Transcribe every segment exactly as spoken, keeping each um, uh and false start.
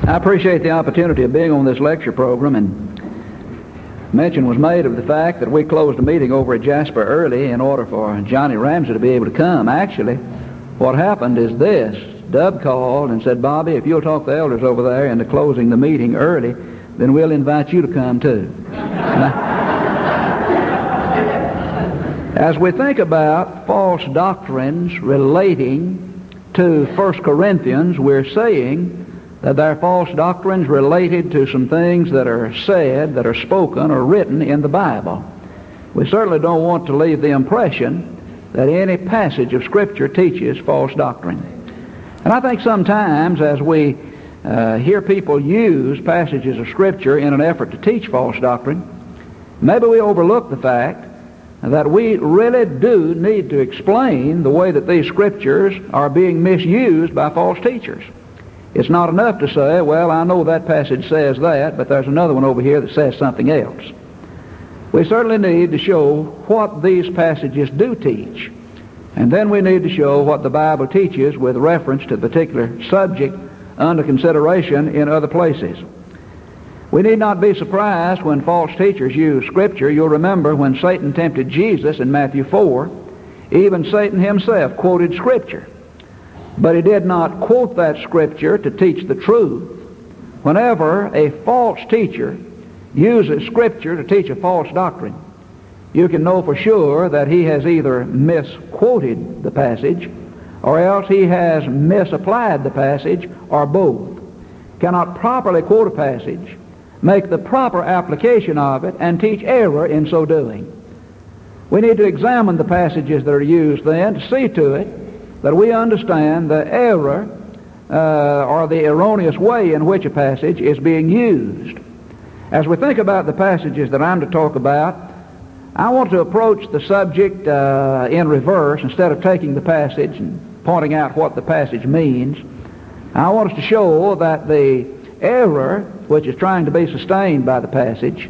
I appreciate the opportunity of being on this lecture program, and mention was made of the fact that we closed a meeting over at Jasper early in order for Johnny Ramsey to be able to come. Actually, what happened is this. Dub called and said, Bobby, if you'll talk to the elders over there into closing the meeting early, then we'll invite you to come too. As we think about false doctrines relating to First Corinthians, we're saying that there are false doctrines related to some things that are said, that are spoken or written in the Bible. We certainly don't want to leave the impression that any passage of Scripture teaches false doctrine. And I think sometimes as we uh, hear people use passages of Scripture in an effort to teach false doctrine, maybe we overlook the fact that we really do need to explain the way that these Scriptures are being misused by false teachers. It's not enough to say, well, I know that passage says that, but there's another one over here that says something else. We certainly need to show what these passages do teach. And then we need to show what the Bible teaches with reference to the particular subject under consideration in other places. We need not be surprised when false teachers use Scripture. You'll remember when Satan tempted Jesus in Matthew four, even Satan himself quoted Scripture. But he did not quote that Scripture to teach the truth. Whenever a false teacher uses Scripture to teach a false doctrine, you can know for sure that he has either misquoted the passage or else he has misapplied the passage, or both. Cannot properly quote a passage, make the proper application of it, and teach error in so doing. We need to examine the passages that are used then to see to it that we understand the error uh, or the erroneous way in which a passage is being used. As we think about the passages that I'm to talk about, I want to approach the subject uh, in reverse. Instead of taking the passage and pointing out what the passage means, I want us to show that the error which is trying to be sustained by the passage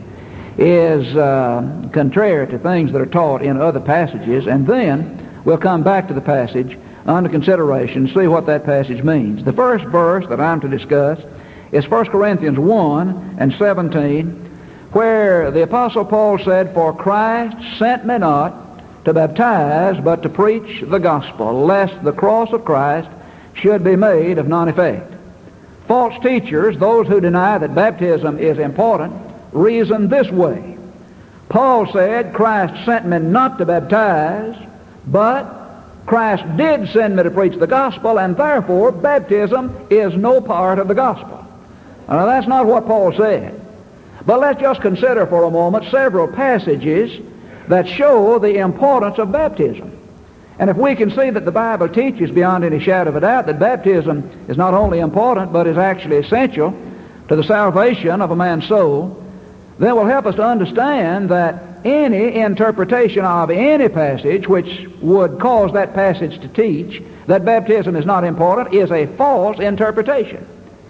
is uh, contrary to things that are taught in other passages, and then we'll come back to the passage under consideration and see what that passage means. The first verse that I'm to discuss is First Corinthians one and seventeen, where the Apostle Paul said, For Christ sent me not to baptize, but to preach the gospel, lest the cross of Christ should be made of none effect. False teachers, those who deny that baptism is important, reason this way. Paul said, Christ sent me not to baptize, but Christ did send me to preach the gospel, and therefore baptism is no part of the gospel. Now that's not what Paul said. But let's just consider for a moment several passages that show the importance of baptism. And if we can see that the Bible teaches beyond any shadow of a doubt that baptism is not only important but is actually essential to the salvation of a man's soul, then it will help us to understand that any interpretation of any passage which would cause that passage to teach that baptism is not important is a false interpretation.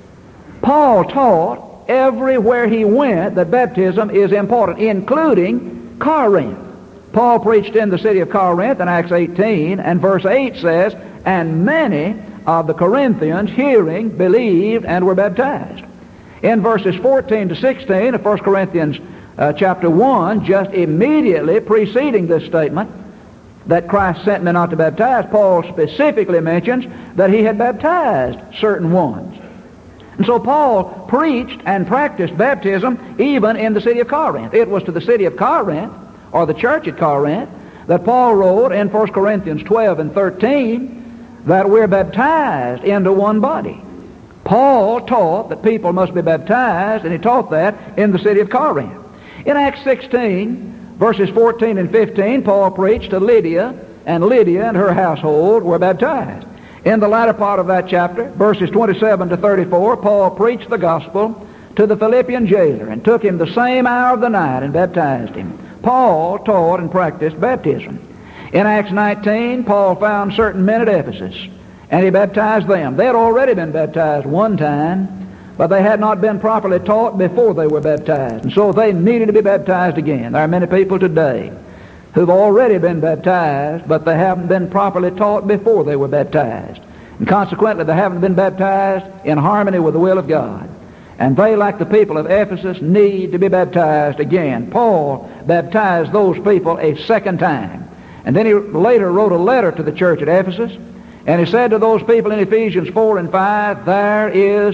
Paul taught everywhere he went that baptism is important, including Corinth. Paul preached in the city of Corinth in Acts eighteen, and verse eight says, And many of the Corinthians, hearing, believed and were baptized. In verses fourteen to sixteen of First Corinthians uh, chapter one, just immediately preceding this statement that Christ sent me not to baptize, Paul specifically mentions that he had baptized certain ones. And so Paul preached and practiced baptism even in the city of Corinth. It was to the city of Corinth, or the church at Corinth, that Paul wrote in First Corinthians twelve and thirteen that we're baptized into one body. Paul taught that people must be baptized, and he taught that in the city of Corinth. In Acts sixteen, verses fourteen and fifteen, Paul preached to Lydia, and Lydia and her household were baptized. In the latter part of that chapter, verses twenty-seven to thirty-four, Paul preached the gospel to the Philippian jailer and took him the same hour of the night and baptized him. Paul taught and practiced baptism. In Acts nineteen, Paul found certain men at Ephesus, and he baptized them. They had already been baptized one time, but they had not been properly taught before they were baptized, and so they needed to be baptized again. There are many people today who've already been baptized, but they haven't been properly taught before they were baptized. And consequently, they haven't been baptized in harmony with the will of God. And they, like the people of Ephesus, need to be baptized again. Paul baptized those people a second time. And then he later wrote a letter to the church at Ephesus, and he said to those people in Ephesians four and five, there is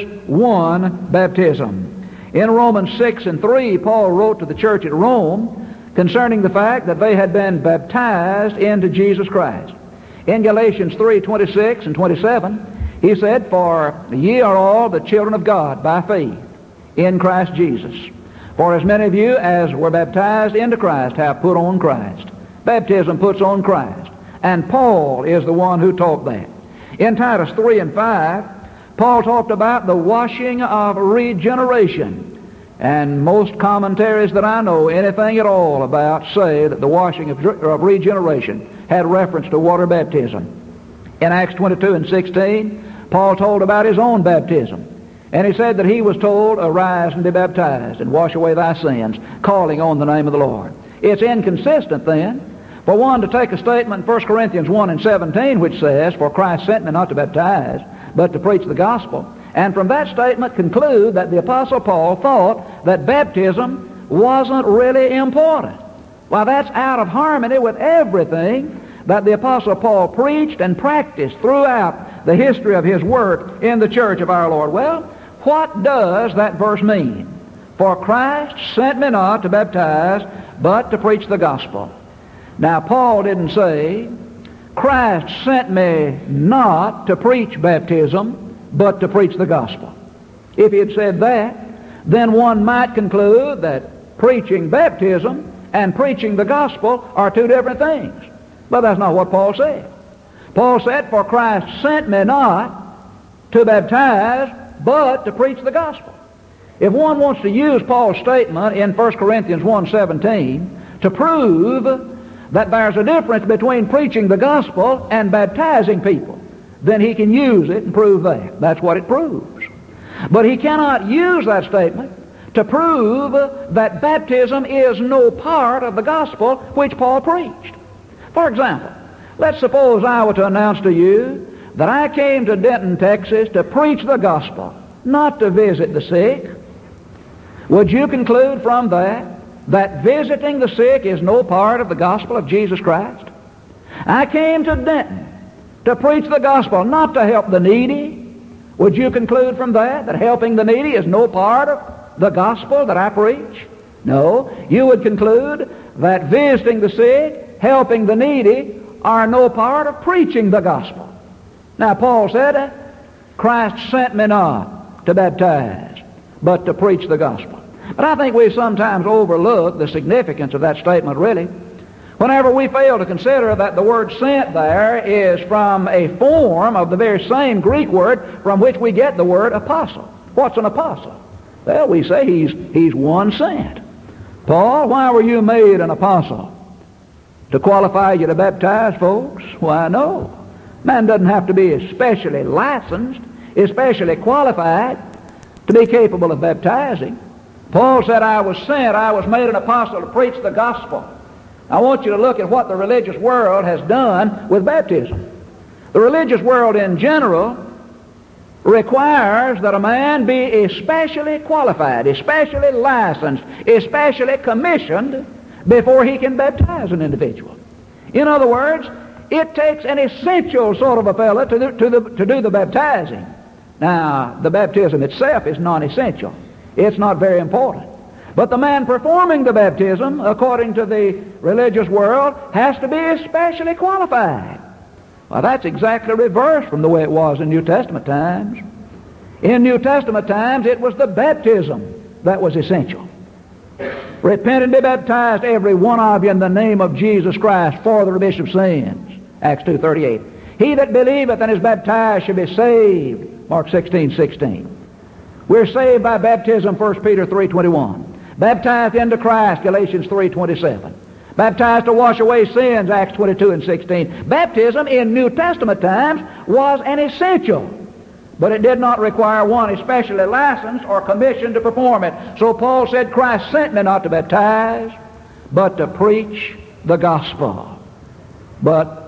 one baptism. In Romans six and three, Paul wrote to the church at Rome concerning the fact that they had been baptized into Jesus Christ. In Galatians three, twenty-six and twenty-seven, he said, for ye are all the children of God by faith in Christ Jesus. For as many of you as were baptized into Christ have put on Christ. Baptism puts on Christ. And Paul is the one who taught that. In Titus three and five, Paul talked about the washing of regeneration. And most commentaries that I know anything at all about say that the washing of, of regeneration had reference to water baptism. In Acts twenty-two and sixteen, Paul told about his own baptism. And he said that he was told, arise and be baptized and wash away thy sins, calling on the name of the Lord. It's inconsistent then for one to take a statement in First Corinthians one and seventeen which says, for Christ sent me not to baptize, but to preach the gospel, and from that statement conclude that the Apostle Paul thought that baptism wasn't really important. Well, that's out of harmony with everything that the Apostle Paul preached and practiced throughout the history of his work in the church of our Lord. Well, what does that verse mean? For Christ sent me not to baptize, but to preach the gospel. Now, Paul didn't say, Christ sent me not to preach baptism, but to preach the gospel. If he had said that, then one might conclude that preaching baptism and preaching the gospel are two different things. But that's not what Paul said. Paul said, for Christ sent me not to baptize, but to preach the gospel. If one wants to use Paul's statement in First Corinthians one seventeen to prove that there's a difference between preaching the gospel and baptizing people, then he can use it and prove that. That's what it proves. But he cannot use that statement to prove that baptism is no part of the gospel which Paul preached. For example, let's suppose I were to announce to you that I came to Denton, Texas to preach the gospel, not to visit the sick. Would you conclude from that that visiting the sick is no part of the gospel of Jesus Christ? I came to Denton to preach the gospel, not to help the needy. Would you conclude from that that helping the needy is no part of the gospel that I preach? No. You would conclude that visiting the sick, helping the needy, are no part of preaching the gospel. Now, Paul said, Christ sent me not to baptize, but to preach the gospel. But I think we sometimes overlook the significance of that statement, really, whenever we fail to consider that the word sent there is from a form of the very same Greek word from which we get the word apostle. What's an apostle? Well, we say he's, he's one sent. Paul, why were you made an apostle? To qualify you to baptize folks? Why, no. Man doesn't have to be especially licensed, especially qualified to be capable of baptizing. Paul said, I was sent, I was made an apostle to preach the gospel. I want you to look at what the religious world has done with baptism. The religious world in general requires that a man be especially qualified, especially licensed, especially commissioned before he can baptize an individual. In other words, it takes an essential sort of a fellow to do, to, the, to do the baptizing. Now, the baptism itself is non-essential. It's not very important. But the man performing the baptism, according to the religious world, has to be especially qualified. Well, that's exactly reversed from the way it was in New Testament times. In New Testament times, it was the baptism that was essential. Repent and be baptized, every one of you, in the name of Jesus Christ for the remission of sins. Acts two thirty-eight. He that believeth and is baptized shall be saved. Mark sixteen sixteen. We're saved by baptism, First Peter three twenty-one. Baptized into Christ, Galatians three twenty-seven. Baptized to wash away sins, Acts twenty-two and sixteen. Baptism in New Testament times was an essential, but it did not require one especially licensed or commissioned to perform it. So Paul said, Christ sent me not to baptize, but to preach the gospel. But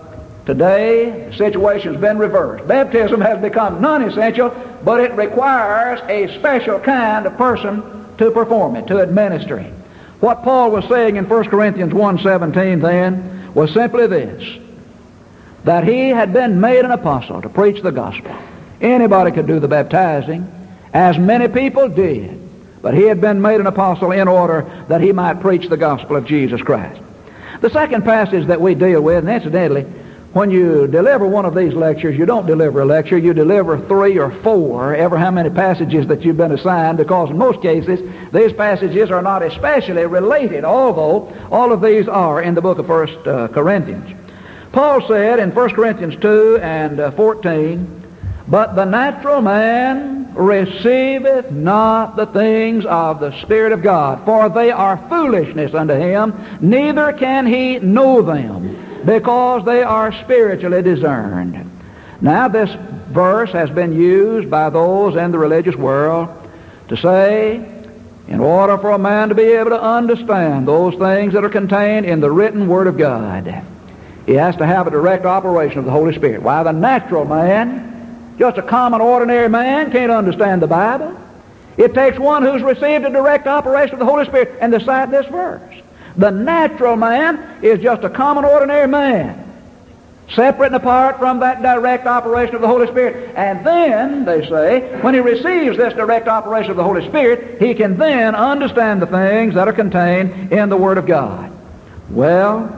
Today, the situation's been reversed. Baptism has become non-essential, but it requires a special kind of person to perform it, to administer it. What Paul was saying in First Corinthians one seventeen then was simply this, that he had been made an apostle to preach the gospel. Anybody could do the baptizing, as many people did, but he had been made an apostle in order that he might preach the gospel of Jesus Christ. The second passage that we deal with, and incidentally, when you deliver one of these lectures, you don't deliver a lecture, you deliver three or four, ever how many passages that you've been assigned, because in most cases, these passages are not especially related, although all of these are in the book of First uh, Corinthians. Paul said in First Corinthians two and uh, fourteen, "But the natural man receiveth not the things of the Spirit of God, for they are foolishness unto him, neither can he know them, because they are spiritually discerned." Now this verse has been used by those in the religious world to say, in order for a man to be able to understand those things that are contained in the written Word of God, he has to have a direct operation of the Holy Spirit. Why, the natural man, just a common, ordinary man, can't understand the Bible. It takes one who's received a direct operation of the Holy Spirit, and to cite this verse. The natural man is just a common, ordinary man, separate and apart from that direct operation of the Holy Spirit. And then, they say, when he receives this direct operation of the Holy Spirit, he can then understand the things that are contained in the Word of God. Well,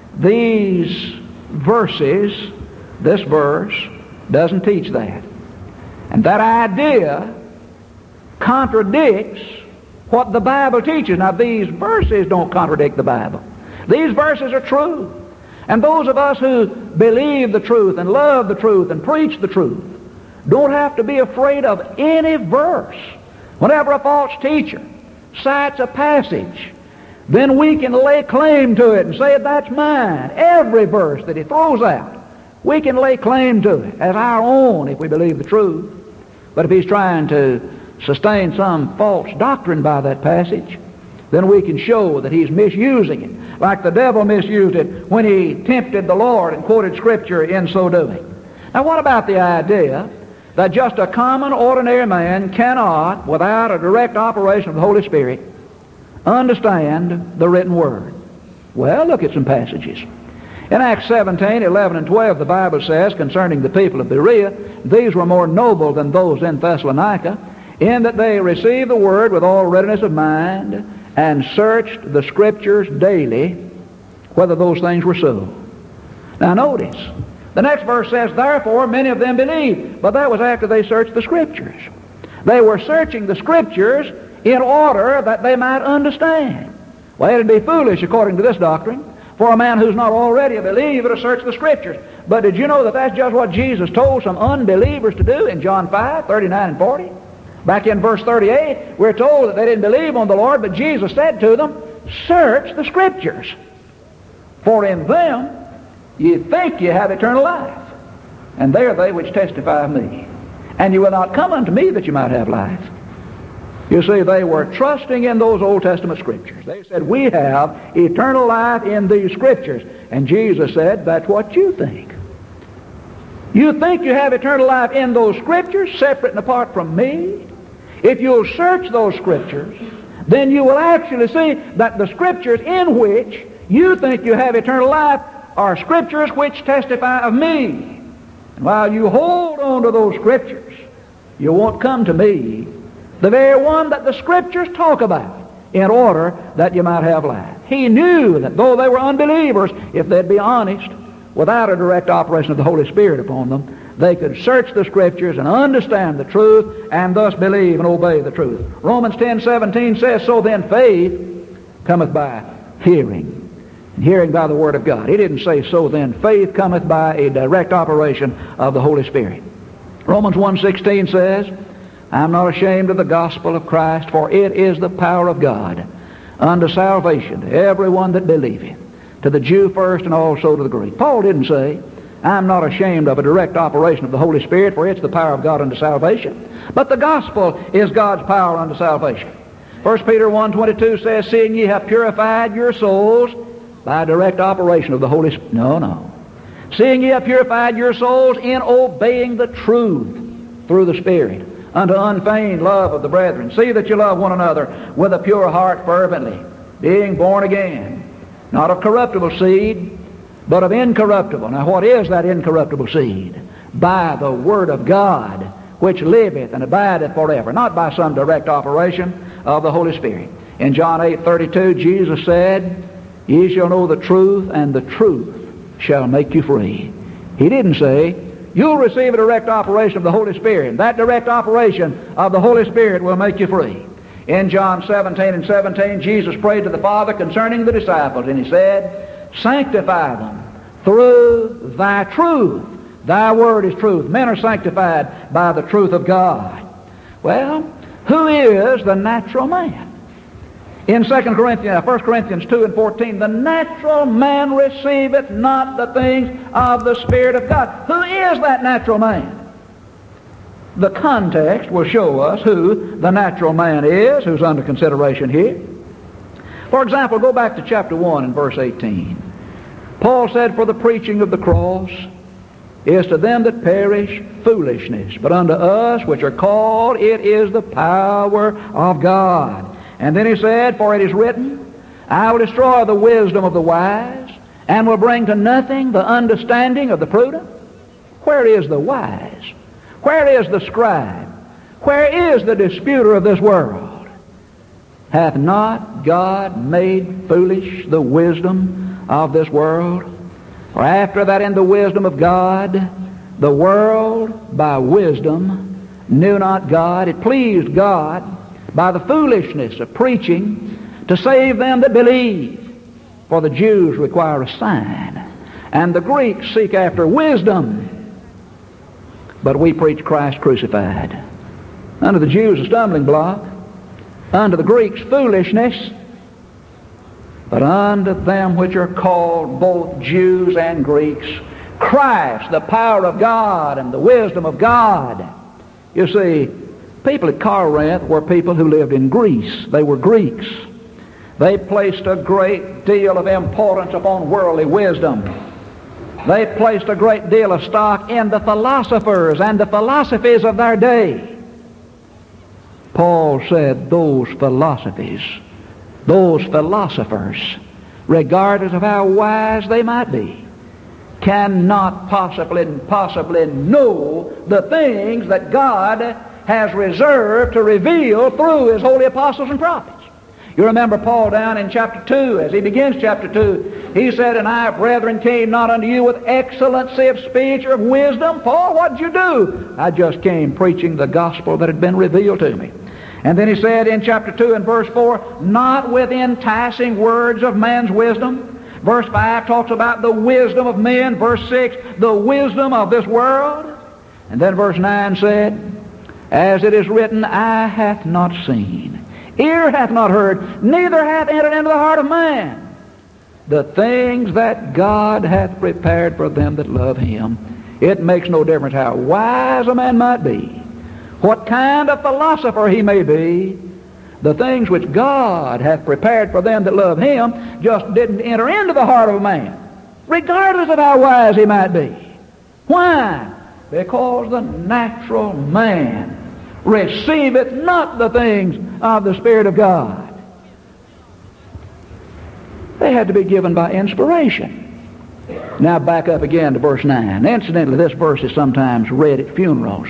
these verses, this verse, doesn't teach that. And that idea contradicts what the Bible teaches. Now, these verses don't contradict the Bible. These verses are true. And those of us who believe the truth and love the truth and preach the truth don't have to be afraid of any verse. Whenever a false teacher cites a passage, then we can lay claim to it and say, that's mine. Every verse that he throws out, we can lay claim to it as our own if we believe the truth. But if he's trying to sustain some false doctrine by that passage, then we can show that he's misusing it, like the devil misused it when he tempted the Lord and quoted Scripture in so doing. Now, what about the idea that just a common, ordinary man cannot, without a direct operation of the Holy Spirit, understand the written Word? Well, look at some passages. In Acts seventeen, eleven, and twelve, the Bible says concerning the people of Berea, these were more noble than those in Thessalonica, in that they received the Word with all readiness of mind, and searched the Scriptures daily, whether those things were so. Now notice, the next verse says, therefore many of them believed. But that was after they searched the Scriptures. They were searching the Scriptures in order that they might understand. Well, it'd be foolish, according to this doctrine, for a man who's not already a believer to search the Scriptures. But did you know that that's just what Jesus told some unbelievers to do in John five, thirty-nine and forty? Back in verse thirty-eight, we're told that they didn't believe on the Lord, but Jesus said to them, search the Scriptures, for in them ye think ye have eternal life, and they are they which testify of me. And you will not come unto me that you might have life. You see, they were trusting in those Old Testament Scriptures. They said, we have eternal life in these Scriptures. And Jesus said, that's what you think. You think you have eternal life in those Scriptures, separate and apart from me? If you'll search those Scriptures, then you will actually see that the Scriptures in which you think you have eternal life are Scriptures which testify of me. And while you hold on to those Scriptures, you won't come to me, the very one that the Scriptures talk about, in order that you might have life. He knew that though they were unbelievers, if they'd be honest, without a direct operation of the Holy Spirit upon them, they could search the Scriptures and understand the truth, and thus believe and obey the truth. Romans ten seventeen says, so then faith cometh by hearing, and hearing by the Word of God. He didn't say, so then faith cometh by a direct operation of the Holy Spirit. Romans one sixteen says, I'm not ashamed of the gospel of Christ, for it is the power of God unto salvation to everyone that believeth, to the Jew first and also to the Greek. Paul didn't say, I'm not ashamed of a direct operation of the Holy Spirit, for it's the power of God unto salvation. But the gospel is God's power unto salvation. First Peter one twenty-two says, seeing ye have purified your souls by a direct operation of the Holy Spirit. No, no. seeing ye have purified your souls in obeying the truth through the Spirit, unto unfeigned love of the brethren. See that you love one another with a pure heart fervently, being born again, not of corruptible seed, but of incorruptible. Now what is that incorruptible seed? By the Word of God, which liveth and abideth forever, not by some direct operation of the Holy Spirit. In John eight thirty-two, Jesus said, ye shall know the truth, and the truth shall make you free. He didn't say, you'll receive a direct operation of the Holy Spirit. That direct operation of the Holy Spirit will make you free. In John seventeen and seventeen, Jesus prayed to the Father concerning the disciples, and he said, sanctify them through thy truth. Thy word is truth. Men are sanctified by the truth of God. Well, who is the natural man? In Second Corinthians, First Corinthians two and fourteen, the natural man receiveth not the things of the Spirit of God. Who is that natural man? The context will show us who the natural man is, who's under consideration here. For example, go back to chapter one and verse eighteen. Paul said, for the preaching of the cross is to them that perish foolishness, but unto us which are called it is the power of God. And then he said, for it is written, I will destroy the wisdom of the wise, and will bring to nothing the understanding of the prudent. Where is the wise? Where is the scribe? Where is the disputer of this world? Hath not God made foolish the wisdom of this world? For after that in the wisdom of God, the world by wisdom knew not God. It pleased God by the foolishness of preaching to save them that believe. For the Jews require a sign, and the Greeks seek after wisdom. But we preach Christ crucified. Unto the Jews a stumbling block, unto the Greeks foolishness, but unto them which are called both Jews and Greeks, Christ, the power of God and the wisdom of God. You see, people at Corinth were people who lived in Greece. They were Greeks. They placed a great deal of importance upon worldly wisdom. They placed a great deal of stock in the philosophers and the philosophies of their day. Paul said those philosophies, those philosophers, regardless of how wise they might be, cannot possibly, possibly know the things that God has reserved to reveal through His holy apostles and prophets. You remember Paul down in chapter two, as he begins chapter two, he said, and I, brethren, came not unto you with excellency of speech or of wisdom. Paul, what did you do? I just came preaching the gospel that had been revealed to me. And then he said in chapter two and verse four, not with enticing words of man's wisdom. Verse five talks about the wisdom of men. Verse six, the wisdom of this world. And then verse nine said, as it is written, eye hath not seen, ear hath not heard, neither hath entered into the heart of man the things that God hath prepared for them that love Him. It makes no difference how wise a man might be, what kind of philosopher he may be, the things which God hath prepared for them that love Him just didn't enter into the heart of a man, regardless of how wise he might be. Why? Because the natural man receiveth not the things of the Spirit of God. They had to be given by inspiration. Now back up again to verse nine. Incidentally, this verse is sometimes read at funerals.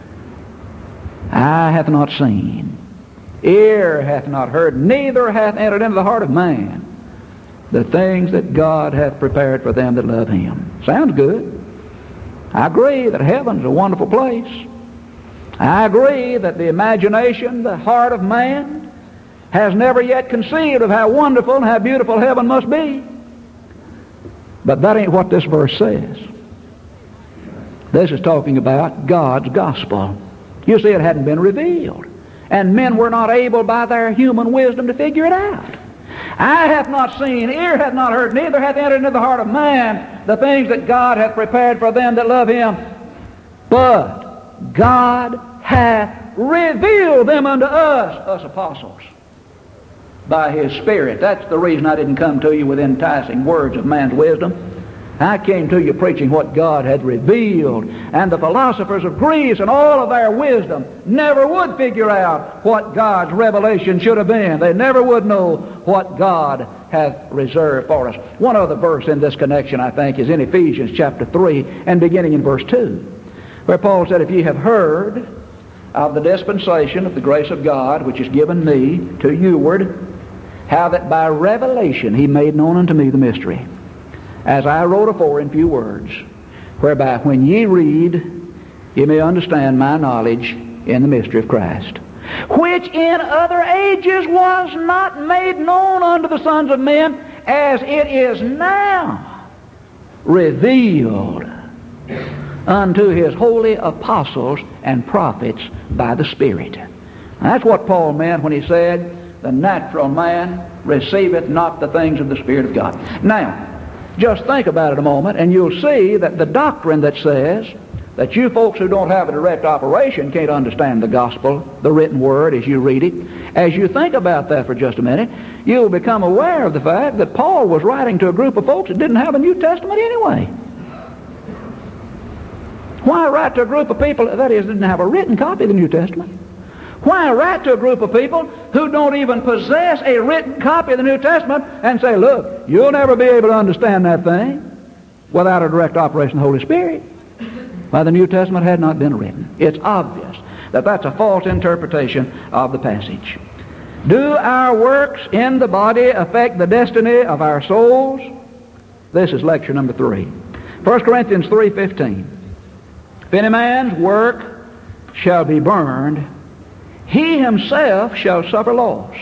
Eye hath not seen, ear hath not heard, neither hath entered into the heart of man the things that God hath prepared for them that love Him. Sounds good. I agree that heaven's a wonderful place. I agree that the imagination, the heart of man, has never yet conceived of how wonderful and how beautiful heaven must be. But that ain't what this verse says. This is talking about God's gospel. You see, it hadn't been revealed, and men were not able by their human wisdom to figure it out. Eye hath not seen, ear hath not heard, neither hath entered into the heart of man the things that God hath prepared for them that love Him. But God hath revealed them unto us, us apostles, by His Spirit. That's the reason I didn't come to you with enticing words of man's wisdom. I came to you preaching what God had revealed, and the philosophers of Greece and all of their wisdom never would figure out what God's revelation should have been. They never would know what God hath reserved for us. One other verse in this connection, I think, is in Ephesians chapter three and beginning in verse two, where Paul said, "If ye have heard of the dispensation of the grace of God, which is given me to youward, how that by revelation he made known unto me the mystery, as I wrote afore in few words, whereby when ye read, ye may understand my knowledge in the mystery of Christ, which in other ages was not made known unto the sons of men, as it is now revealed unto his holy apostles and prophets by the Spirit." And that's what Paul meant when he said, "The natural man receiveth not the things of the Spirit of God." Now, just think about it a moment, and you'll see that the doctrine that says that you folks who don't have a direct operation can't understand the gospel, the written word as you read it, as you think about that for just a minute, you'll become aware of the fact that Paul was writing to a group of folks that didn't have a New Testament anyway. Why write to a group of people, that is, didn't have a written copy of the New Testament? Why write to a group of people who don't even possess a written copy of the New Testament and say, "Look, you'll never be able to understand that thing without a direct operation of the Holy Spirit"? Why, the New Testament had not been written. It's obvious that that's a false interpretation of the passage. Do our works in the body affect the destiny of our souls? This is lecture number three. First Corinthians three fifteen. "If any man's work shall be burned, he himself shall suffer loss."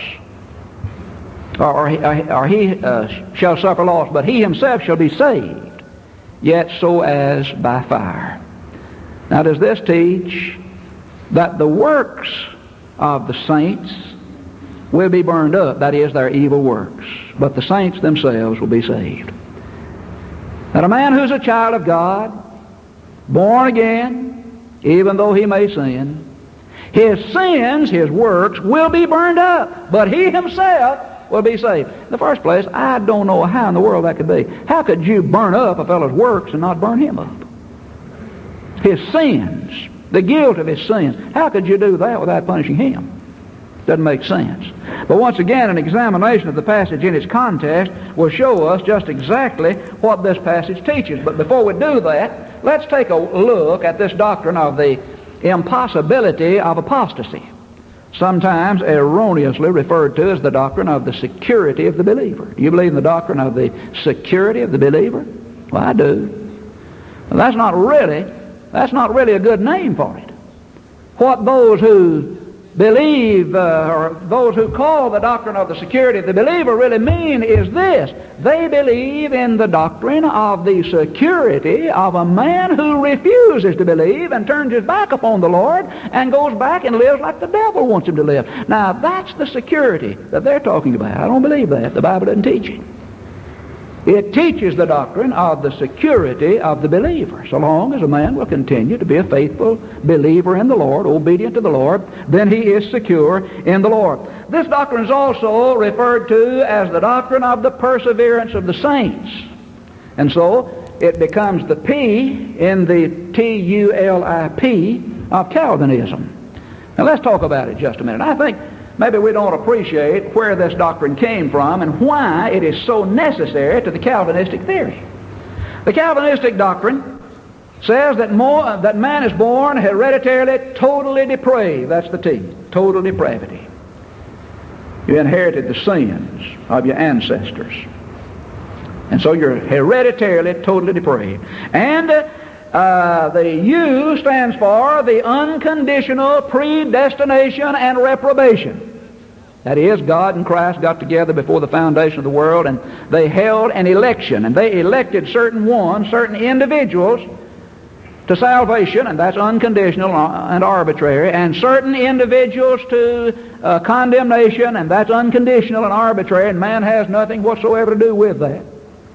Or, or, or he uh, shall suffer loss, but he himself shall be saved, yet so as by fire. Now, does this teach that the works of the saints will be burned up, that is, their evil works, but the saints themselves will be saved? That a man who's a child of God, born again, even though he may sin, his sins, his works, will be burned up, but he himself will be saved. In the first place, I don't know how in the world that could be. How could you burn up a fellow's works and not burn him up? His sins, the guilt of his sins, how could you do that without punishing him? Doesn't make sense. But once again, an examination of the passage in its context will show us just exactly what this passage teaches. But before we do that, let's take a look at this doctrine of the impossibility of apostasy, sometimes erroneously referred to as the doctrine of the security of the believer. Do you believe in the doctrine of the security of the believer? Well, I do. Well, that's not really, that's not really a good name for it. What those who believe, uh, or those who call the doctrine of the security of the believer really mean is this: they believe in the doctrine of the security of a man who refuses to believe and turns his back upon the Lord and goes back and lives like the devil wants him to live. Now, that's the security that they're talking about. I don't believe that. The Bible doesn't teach it. It teaches the doctrine of the security of the believer. So long as a man will continue to be a faithful believer in the Lord, obedient to the Lord, then he is secure in the Lord. This doctrine is also referred to as the doctrine of the perseverance of the saints. And so it becomes the P in the T U L I P of Calvinism. Now let's talk about it just a minute. I think maybe we don't appreciate where this doctrine came from and why it is so necessary to the Calvinistic theory. The Calvinistic doctrine says that, more, that man is born hereditarily totally depraved. That's the T, total depravity. You inherited the sins of your ancestors. And so you're hereditarily totally depraved. And uh, the U stands for the unconditional predestination and reprobation. That is, God and Christ got together before the foundation of the world, and they held an election, and they elected certain ones, certain individuals to salvation, and that's unconditional and arbitrary, and certain individuals to uh, condemnation, and that's unconditional and arbitrary, and man has nothing whatsoever to do with that.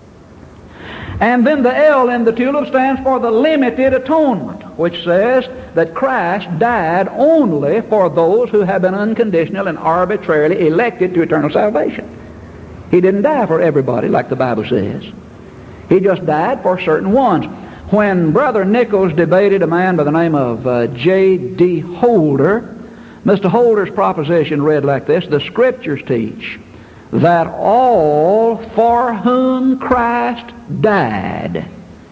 And then the L in the tulip stands for the limited atonement, which says that Christ died only for those who have been unconditional and arbitrarily elected to eternal salvation. He didn't die for everybody like the Bible says. He just died for certain ones. When Brother Nichols debated a man by the name of uh, J D Holder, Mister Holder's proposition read like this: the Scriptures teach that all for whom Christ died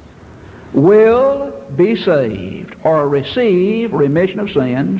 will be saved or receive remission of sins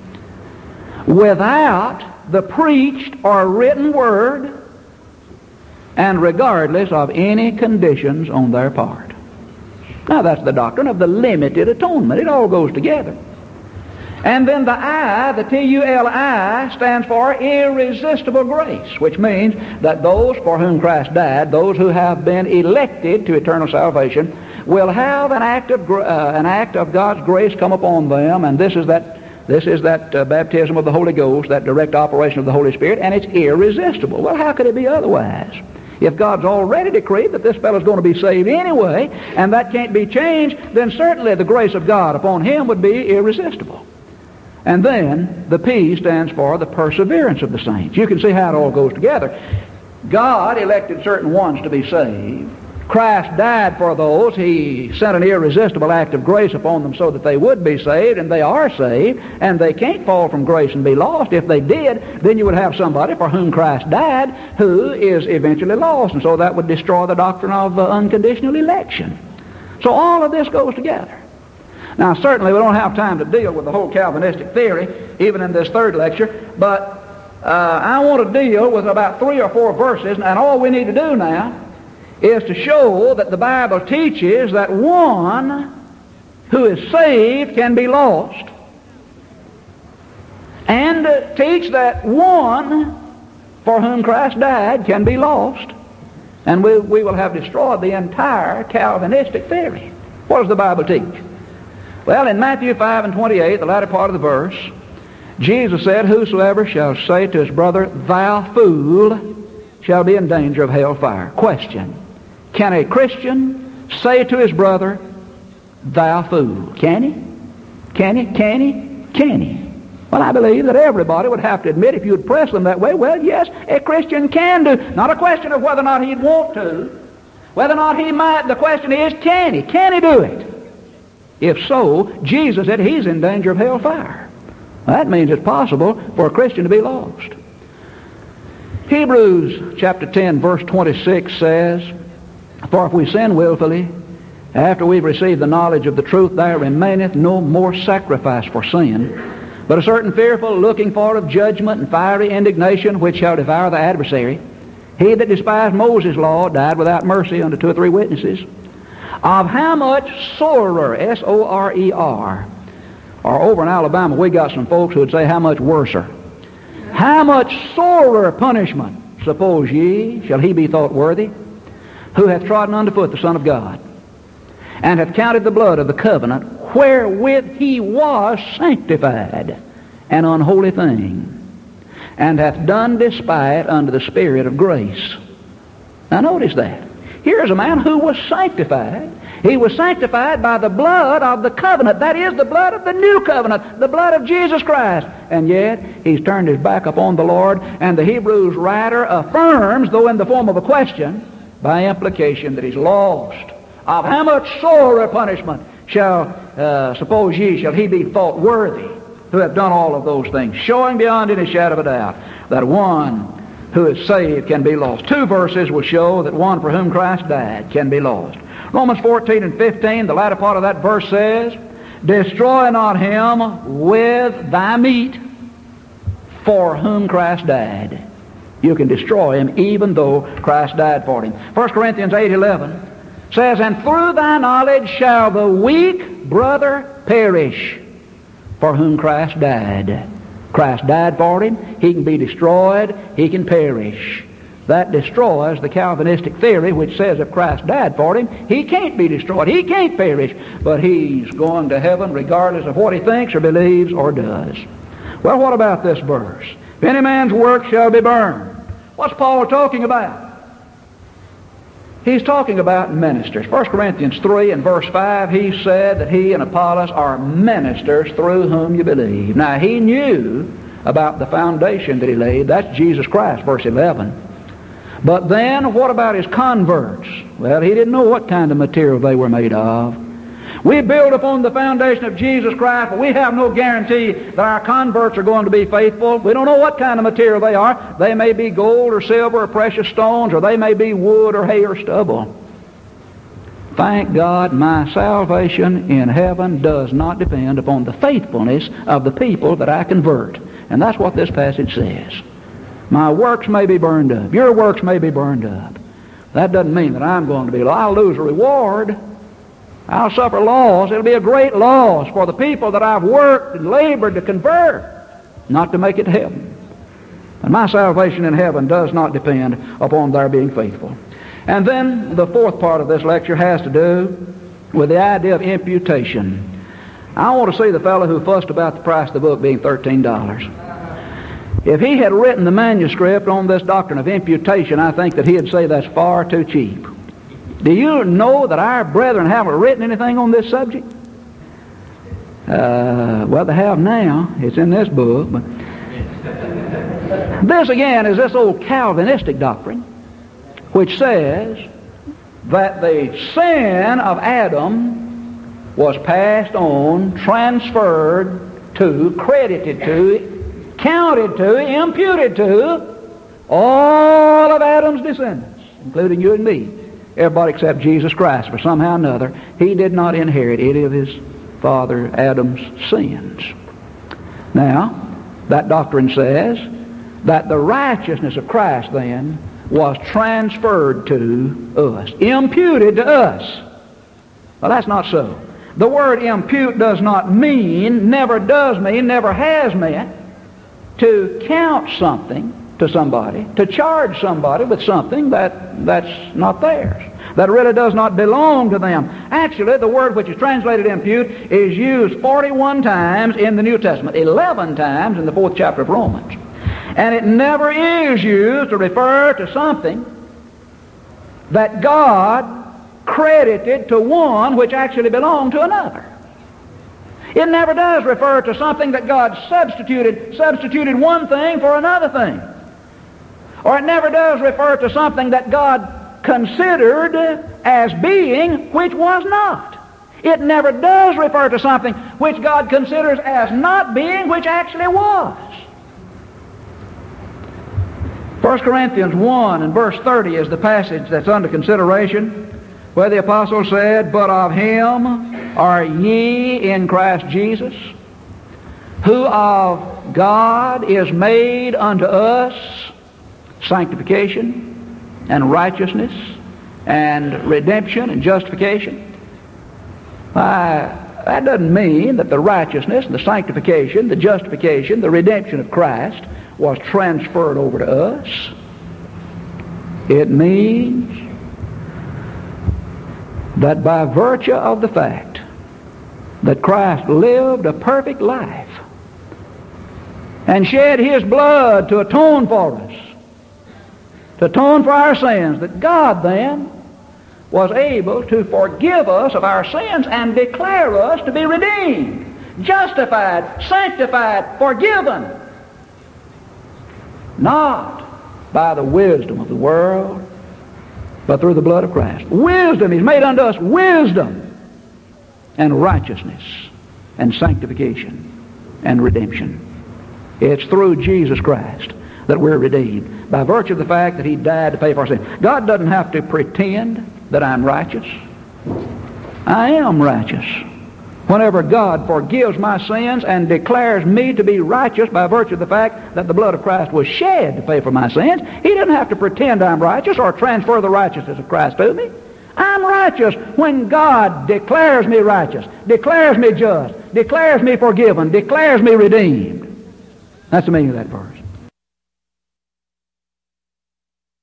without the preached or written word and regardless of any conditions on their part. Now that's the doctrine of the limited atonement. It all goes together. And then the I, the T U L I, stands for irresistible grace, which means that those for whom Christ died, those who have been elected to eternal salvation, will have an act of uh, an act of God's grace come upon them, and this is that this is that uh, baptism of the Holy Ghost, that direct operation of the Holy Spirit, and it's irresistible. Well, how could it be otherwise? If God's already decreed that this fellow's going to be saved anyway, and that can't be changed, then certainly the grace of God upon him would be irresistible. And then the P stands for the perseverance of the saints. You can see how it all goes together. God elected certain ones to be saved. Christ died for those. He sent an irresistible act of grace upon them so that they would be saved, and they are saved, and they can't fall from grace and be lost. If they did, then you would have somebody for whom Christ died who is eventually lost, and so that would destroy the doctrine of uh, unconditional election. So all of this goes together. Now, certainly we don't have time to deal with the whole Calvinistic theory, even in this third lecture, but uh, I want to deal with about three or four verses, and all we need to do now is to show that the Bible teaches that one who is saved can be lost, and uh, teach that one for whom Christ died can be lost, and we, we will have destroyed the entire Calvinistic theory. What does the Bible teach? Well, in Matthew five and twenty-eight, the latter part of the verse, Jesus said, whosoever shall say to his brother, thou fool, shall be in danger of hell fire. Question: can a Christian say to his brother, thou fool? Can he? Can he? Can he? Can he? Well, I believe that everybody would have to admit, if you would press them that way, well, yes, a Christian can do. Not a question of whether or not he'd want to. Whether or not he might, the question is, can he? Can he do it? If so, Jesus said he's in danger of hellfire. Well, that means it's possible for a Christian to be lost. Hebrews chapter ten, verse twenty-six says, for if we sin willfully, after we've received the knowledge of the truth, there remaineth no more sacrifice for sin, but a certain fearful looking for of judgment and fiery indignation, which shall devour the adversary. He that despised Moses' law died without mercy unto two or three witnesses. Of how much sorer, S O R E R, or over in Alabama we got some folks who would say how much worser. How much sorer punishment, suppose ye, shall he be thought worthy, who hath trodden underfoot the Son of God, and hath counted the blood of the covenant, wherewith he was sanctified, an unholy thing, and hath done despite unto the Spirit of grace. Now notice that. Here's a man who was sanctified. He was sanctified by the blood of the covenant. That is, the blood of the new covenant, the blood of Jesus Christ. And yet, he's turned his back upon the Lord, and the Hebrews writer affirms, though in the form of a question, by implication, that he's lost. Of how much sorer punishment shall, uh, suppose ye, shall he be thought worthy, who have done all of those things, showing beyond any shadow of a doubt that one who is saved can be lost. Two verses will show that one for whom Christ died can be lost. Romans fourteen and fifteen, the latter part of that verse says, destroy not him with thy meat for whom Christ died. You can destroy him even though Christ died for him. First Corinthians eight eleven says, and through thy knowledge shall the weak brother perish for whom Christ died. Christ died for him. He can be destroyed. He can perish. That destroys the Calvinistic theory which says if Christ died for him, he can't be destroyed. He can't perish. But he's going to heaven regardless of what he thinks or believes or does. Well, what about this verse? If any man's work shall be burned. What's Paul talking about? He's talking about ministers. First Corinthians three and verse five, he said that he and Apollos are ministers through whom you believe. Now, he knew about the foundation that he laid. That's Jesus Christ, verse eleven. But then, what about his converts? Well, he didn't know what kind of material they were made of. We build upon the foundation of Jesus Christ, but we have no guarantee that our converts are going to be faithful. We don't know what kind of material they are. They may be gold or silver or precious stones, or they may be wood or hay or stubble. Thank God my salvation in heaven does not depend upon the faithfulness of the people that I convert. And that's what this passage says. My works may be burned up. Your works may be burned up. That doesn't mean that I'm going to be, I'll lose a reward. I'll suffer loss. It'll be a great loss for the people that I've worked and labored to convert, not to make it to heaven. And my salvation in heaven does not depend upon their being faithful. And then the fourth part of this lecture has to do with the idea of imputation. I want to see the fellow who fussed about the price of the book being thirteen dollars. If he had written the manuscript on this doctrine of imputation, I think that he'd say that's far too cheap. Do you know that our brethren haven't written anything on this subject? Uh, well, they have now. It's in this book. But this, again, is this old Calvinistic doctrine, which says that the sin of Adam was passed on, transferred to, credited to, counted to, imputed to all of Adam's descendants, including you and me. Everybody except Jesus Christ, for somehow or another, he did not inherit any of his father Adam's sins. Now, that doctrine says that the righteousness of Christ then was transferred to us, imputed to us. Well, that's not so. The word impute does not mean, never does mean, never has meant to count something to somebody, to charge somebody with something that that's not theirs, that really does not belong to them. Actually, the word which is translated impute is used forty-one times in the New Testament, eleven times in the fourth chapter of Romans. And it never is used to refer to something that God credited to one which actually belonged to another. It never does refer to something that God substituted, substituted one thing for another thing. Or it never does refer to something that God considered as being which was not. It never does refer to something which God considers as not being which actually was. First Corinthians one and verse thirty is the passage that's under consideration, where the apostle said, "But of him are ye in Christ Jesus, who of God is made unto us sanctification and righteousness and redemption and justification." Why, that doesn't mean that the righteousness and the sanctification, the justification, the redemption of Christ was transferred over to us. It means that by virtue of the fact that Christ lived a perfect life and shed his blood to atone for us, to atone for our sins, that God then was able to forgive us of our sins and declare us to be redeemed, justified, sanctified, forgiven. Not by the wisdom of the world, but through the blood of Christ. Wisdom, he's made unto us wisdom and righteousness and sanctification and redemption. It's through Jesus Christ that we're redeemed, by virtue of the fact that he died to pay for our sin. God doesn't have to pretend that I'm righteous. I am righteous. Whenever God forgives my sins and declares me to be righteous by virtue of the fact that the blood of Christ was shed to pay for my sins, he doesn't have to pretend I'm righteous or transfer the righteousness of Christ to me. I'm righteous when God declares me righteous, declares me just, declares me forgiven, declares me redeemed. That's the meaning of that verse.